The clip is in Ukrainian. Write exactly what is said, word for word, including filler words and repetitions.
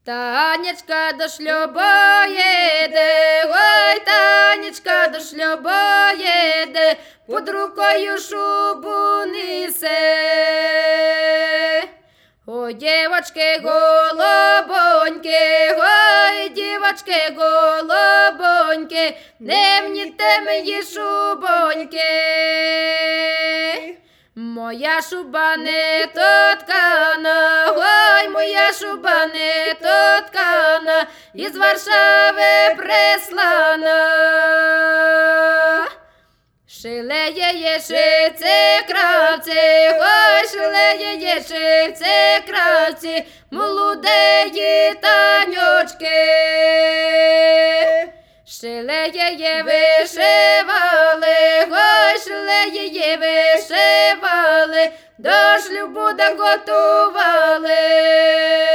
Танечка до шлюбу їде, ой, Танечка до шлюбу їде, під рукою шубу несе. Ой, дівочки голубоньки, ой, дівочки голубоньки, не мніте мені шубоньки. Моя шуба не то ткана, ой, моя шуба не то ткана, із Варшави прислана. Шили її шивці кравці, ой, шили її шивці кравці, молодеї Танючки. Шили її вишивали, ой, шили її вишивали, до шлюбу да готували.